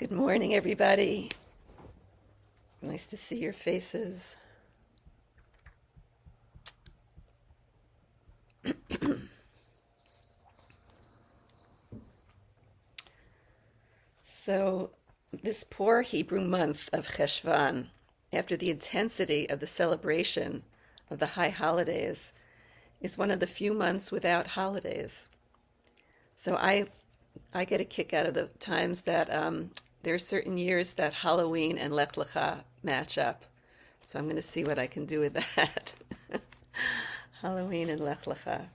Good morning, everybody. Nice to see your faces. So, this poor Hebrew month of Cheshvan, after the intensity of the celebration of the high holidays, is one of the few months without holidays. So I get a kick out of the times that there are certain years that Halloween and Lech Lecha match up. So I'm going to see what I can do with that. Halloween and Lech Lecha.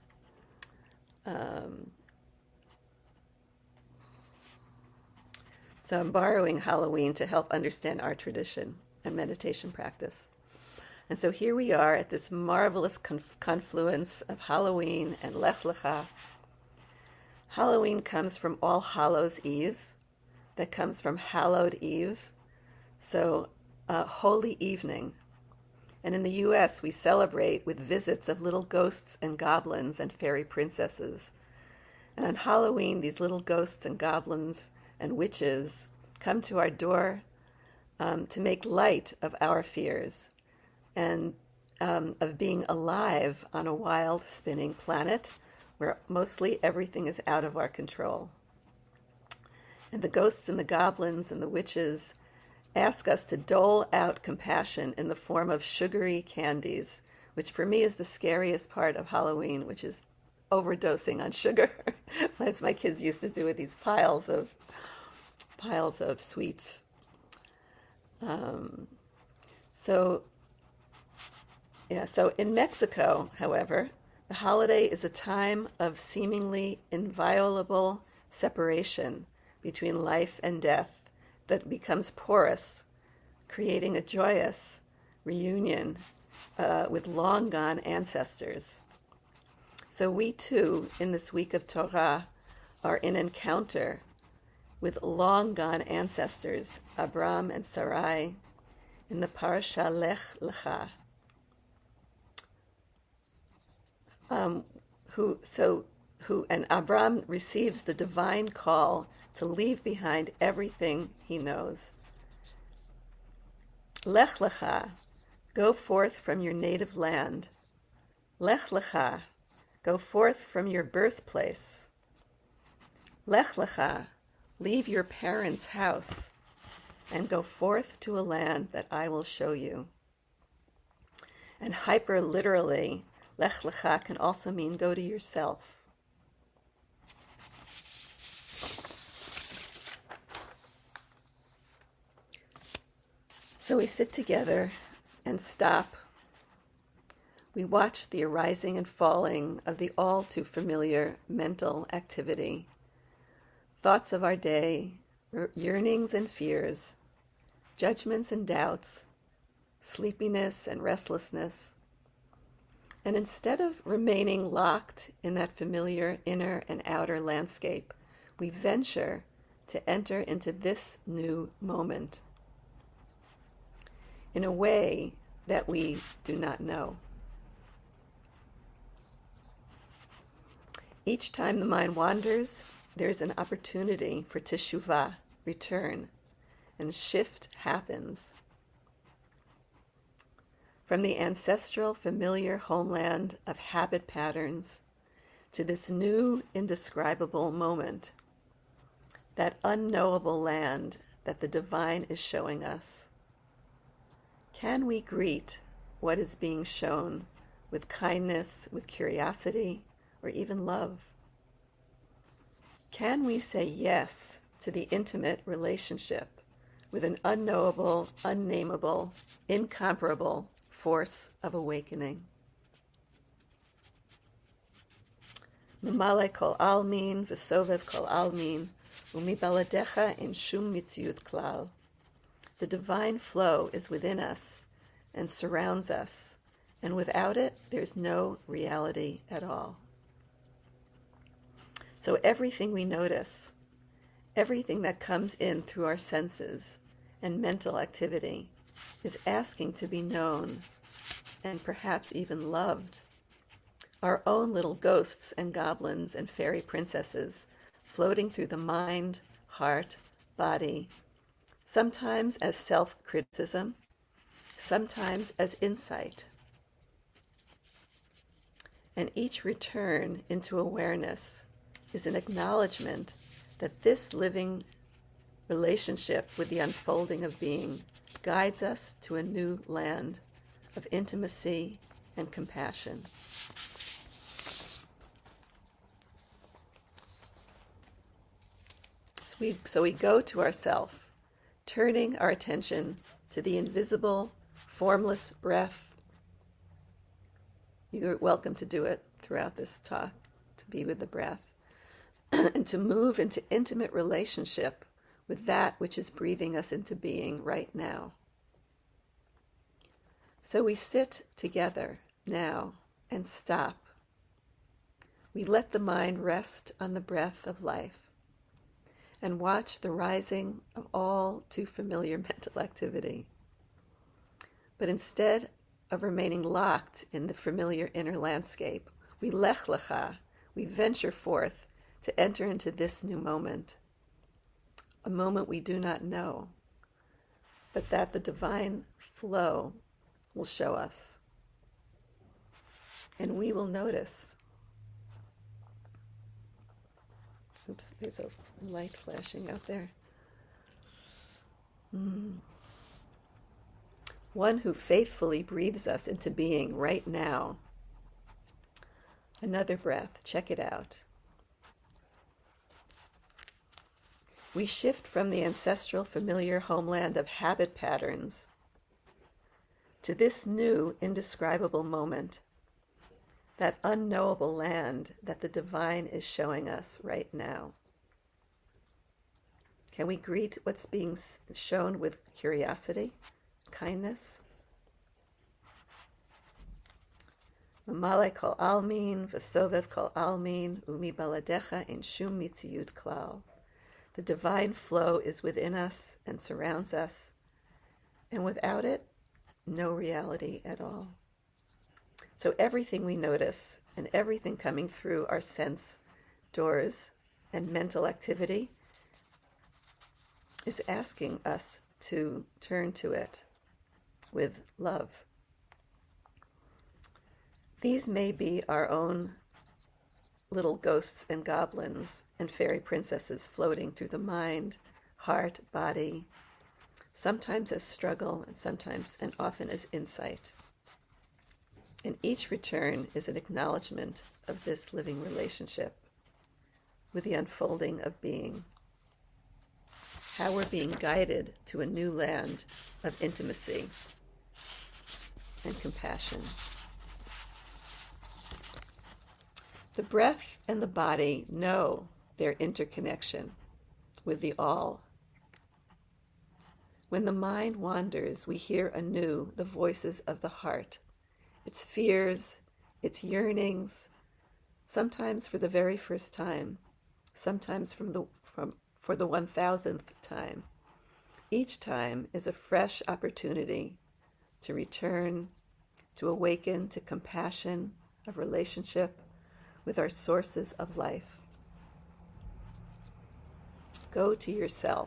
So I'm borrowing Halloween to help understand our tradition and meditation practice. And so here we are at this marvelous confluence of Halloween and Lech Lecha. Halloween comes from All Hallows Eve, that comes from Hallowed Eve, so Holy Evening. And in the U.S., we celebrate with visits of little ghosts and goblins and fairy princesses. And on Halloween, these little ghosts and goblins and witches come to our door to make light of our fears and of being alive on a wild, spinning planet where mostly everything is out of our control. And the ghosts and the goblins and the witches ask us to dole out compassion in the form of sugary candies, which for me is the scariest part of Halloween, which is overdosing on sugar, as my kids used to do with these piles of sweets. So in Mexico, however, the holiday is a time of seemingly inviolable separation between life and death that becomes porous, creating a joyous reunion with long-gone ancestors. So we too, in this week of Torah, are in encounter with long-gone ancestors, Abram and Sarai, in the Parasha Lech Lecha. And Abram receives the divine call to leave behind everything he knows. Lech Lecha, go forth from your native land. Lech Lecha, go forth from your birthplace. Lech Lecha, leave your parents' house and go forth to a land that I will show you. And hyper literally, Lech Lecha can also mean go to yourself. So we sit together and stop. We watch the arising and falling of the all too familiar mental activity, thoughts of our day, yearnings and fears, judgments and doubts, sleepiness and restlessness. And instead of remaining locked in that familiar inner and outer landscape, we venture to enter into this new moment in a way that we do not know. Each time the mind wanders, there's an opportunity for teshuvah, return, and shift happens. From the ancestral, familiar homeland of habit patterns to this new, indescribable moment, that unknowable land that the divine is showing us. Can we greet what is being shown with kindness, with curiosity, or even love? Can we say yes to the intimate relationship with an unknowable, unnameable, incomparable force of awakening? Mamale kol almin v'sovev kol almin umibaladecha in shum mitziut klal. The divine flow is within us and surrounds us, and without it, there's no reality at all. So everything we notice, everything that comes in through our senses and mental activity, is asking to be known and perhaps even loved. Our own little ghosts and goblins and fairy princesses floating through the mind, heart, body, sometimes as self-criticism, sometimes as insight. And each return into awareness is an acknowledgement that this living relationship with the unfolding of being guides us to a new land of intimacy and compassion. So we go to ourself, turning our attention to the invisible, formless breath. You're welcome to do it throughout this talk, to be with the breath, and to move into intimate relationship with that which is breathing us into being right now. So we sit together now and stop. We let the mind rest on the breath of life and watch the rising of all too familiar mental activity. But instead of remaining locked in the familiar inner landscape, we lech lecha, we venture forth to enter into this new moment, a moment we do not know, but that the divine flow will show us. And we will notice. Oops, there's a light flashing out there. One who faithfully breathes us into being right now. Another breath, check it out. We shift from the ancestral familiar homeland of habit patterns to this new indescribable moment, that unknowable land that the divine is showing us right now. Can we greet what's being shown with curiosity, kindness? Mamale kol almin, v'sovev kol almin, umi baladecha in shum mitziyut klal. The divine flow is within us and surrounds us, and without it, no reality at all. So everything we notice and everything coming through our sense doors and mental activity is asking us to turn to it with love. These may be our own little ghosts and goblins and fairy princesses floating through the mind, heart, body, sometimes as struggle and sometimes and often as insight. And each return is an acknowledgement of this living relationship with the unfolding of being. How we're being guided to a new land of intimacy and compassion. The breath and the body know their interconnection with the all. When the mind wanders, we hear anew the voices of the heart, its fears, its yearnings, sometimes for the very first time, sometimes for the 1000th time. Each time is a fresh opportunity to return, to awaken to compassion of relationship with our sources of life. Go to yourself.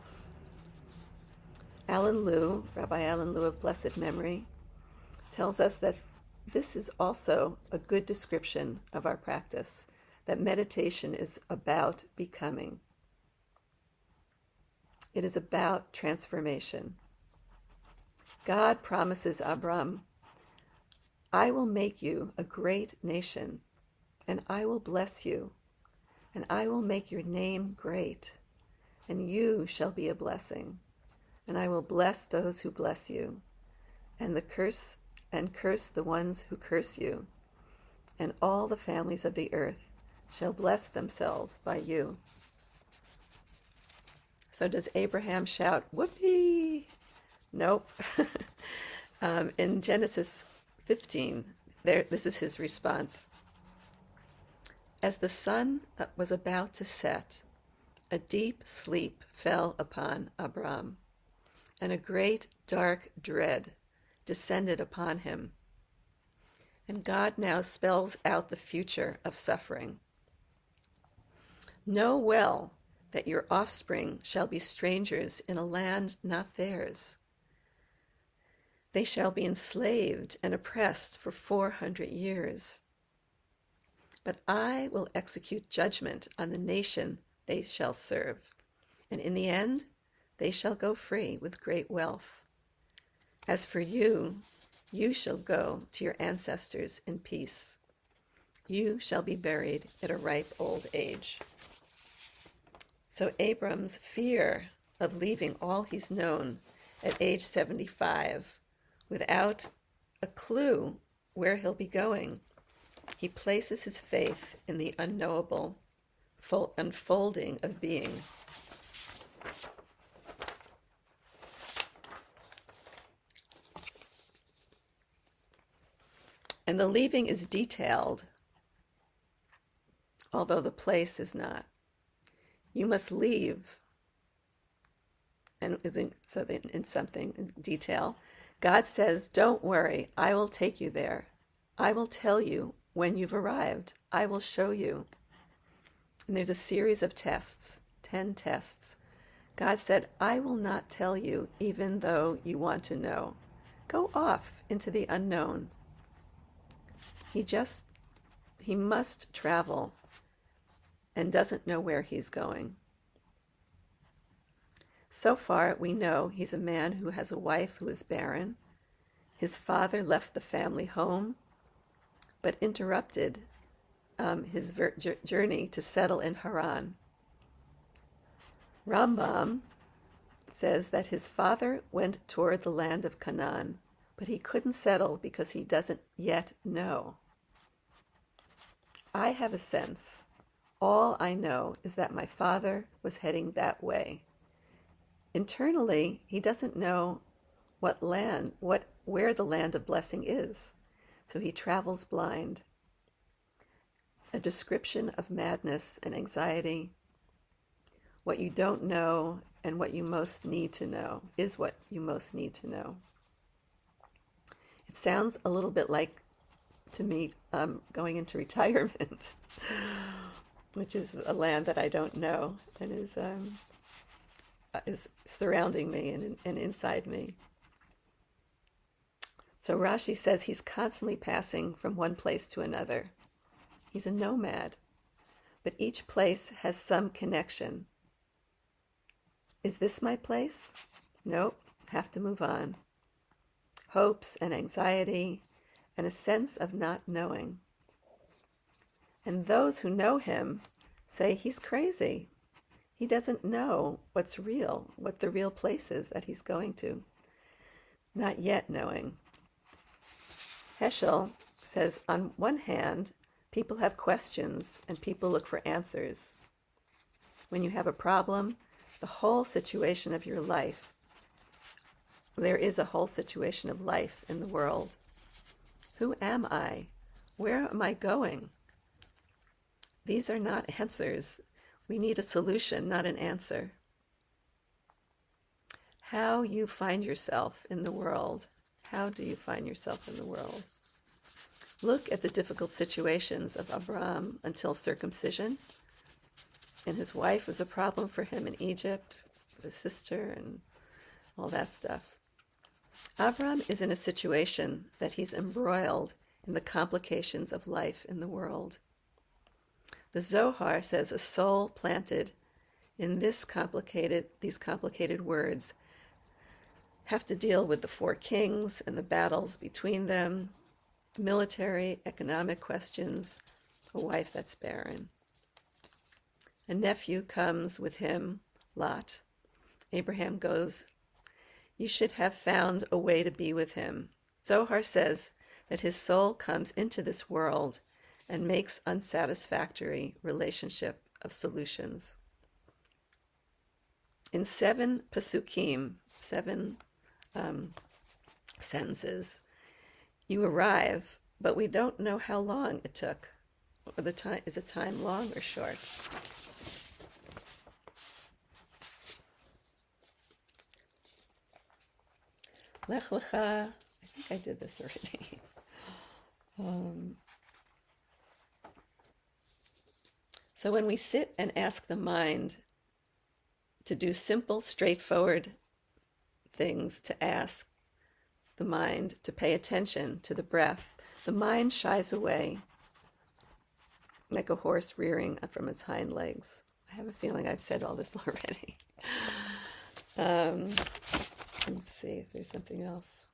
Rabbi Alan Lew of blessed memory, tells us that this is also a good description of our practice, that meditation is about becoming. It is about transformation. God promises Abram, I will make you a great nation, and I will bless you, and I will make your name great, and you shall be a blessing, and I will bless those who bless you, and curse the ones who curse you, and all the families of the earth shall bless themselves by you. So does Abraham shout, whoopee? Nope. In Genesis 15, this is his response. As the sun was about to set, a deep sleep fell upon Abram, and a great dark dread descended upon him. And God now spells out the future of suffering. Know well that your offspring shall be strangers in a land not theirs. They shall be enslaved and oppressed for 400 years. But I will execute judgment on the nation they shall serve, and in the end they shall go free with great wealth. As for you, you shall go to your ancestors in peace. You shall be buried at a ripe old age. So Abram's fear of leaving all he's known at age 75 without a clue where he'll be going, he places his faith in the unknowable unfolding of being. And the leaving is detailed, although the place is not. You must leave, and in something in detail, God says, don't worry, I will take you there. I will tell you when you've arrived. I will show you. And there's a series of tests, 10 tests. God said, I will not tell you even though you want to know. Go off into the unknown. He must travel and doesn't know where he's going. So far, we know he's a man who has a wife who is barren. His father left the family home, but interrupted his journey to settle in Haran. Rambam says that his father went toward the land of Canaan, but he couldn't settle because he doesn't yet know. I have a sense. All I know is that my father was heading that way. Internally, he doesn't know where the land of blessing is, so he travels blind. A description of madness and anxiety. What you don't know and what you most need to know is what you most need to know. It sounds a little bit like, to me, going into retirement, which is a land that I don't know and is surrounding me and inside me. So Rashi says he's constantly passing from one place to another. He's a nomad, but each place has some connection. Is this my place? Nope, have to move on. Hopes and anxiety and a sense of not knowing. And those who know him say he's crazy. He doesn't know what's real, what the real place is that he's going to. Not yet knowing. Heschel says, on one hand, people have questions and people look for answers. When you have a problem, the whole situation of your life, there is a whole situation of life in the world. Who am I? Where am I going? These are not answers. We need a solution, not an answer. How you find yourself in the world. How do you find yourself in the world? Look at the difficult situations of Abraham until circumcision. And his wife was a problem for him in Egypt, his sister, and all that stuff. Abraham is in a situation that he's embroiled in the complications of life in the world. The Zohar says a soul planted in these complicated words have to deal with the 4 kings and the battles between them, military, economic questions, a wife that's barren. A nephew comes with him, Lot. Abraham goes, you should have found a way to be with him. Zohar says that his soul comes into this world and makes unsatisfactory relationship of solutions. In 7 pasukim, 7 sentences, you arrive, but we don't know how long it took. Or the time, is it time long or short? Lech Lecha, I think I did this already. So when we sit and ask the mind to do simple, straightforward things, to ask the mind to pay attention to the breath, the mind shies away like a horse rearing up from its hind legs. I have a feeling I've said all this already. Let's see if there's something else.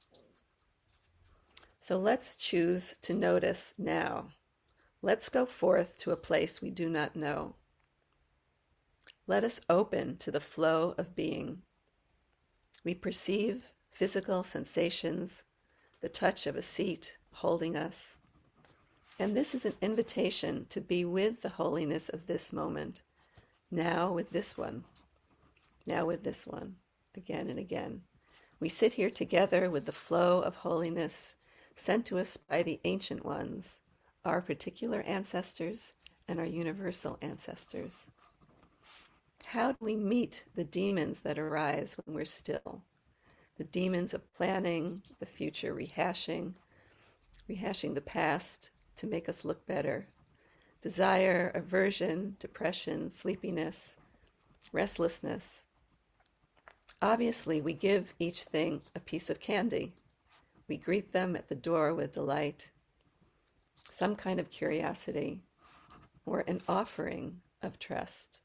So let's choose to notice now. Let's go forth to a place we do not know. Let us open to the flow of being. We perceive physical sensations, the touch of a seat holding us. And this is an invitation to be with the holiness of this moment, now with this one, now with this one, again and again. We sit here together with the flow of holiness sent to us by the ancient ones, our particular ancestors and our universal ancestors. How do we meet the demons that arise when we're still? The demons of planning, the future rehashing the past to make us look better. Desire, aversion, depression, sleepiness, restlessness. Obviously, we give each thing a piece of candy. We greet them at the door with delight, some kind of curiosity, or an offering of trust.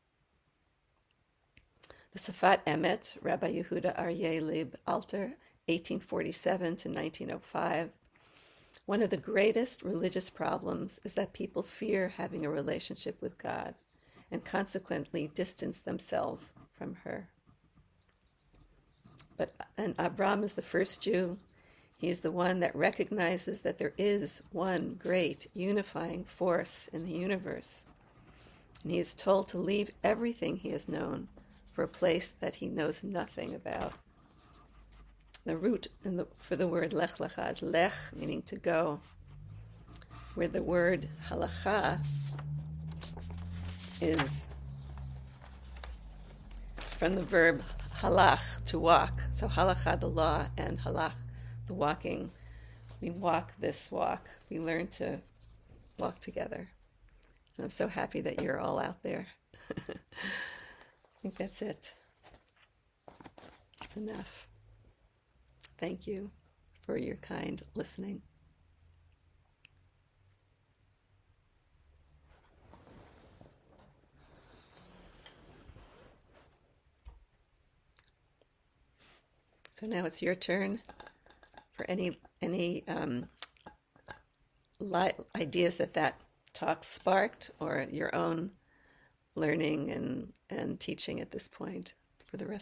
The Safat Emet, Rabbi Yehuda Aryeh Leib Alter, 1847 to 1905. One of the greatest religious problems is that people fear having a relationship with God and consequently distance themselves from her. And Abraham is the first Jew. He's the one that recognizes that there is one great unifying force in the universe. And he is told to leave everything he has known for a place that he knows nothing about. The root for the word lech lecha is lech, meaning to go, where the word halacha is from the verb halach, to walk. So halacha, the law, and halach, the walking. We walk this walk. We learn to walk together. And I'm so happy that you're all out there. I think that's it. It's enough. Thank you for your kind listening. So now it's your turn for any ideas that talk sparked, or your own learning and teaching at this point for the rest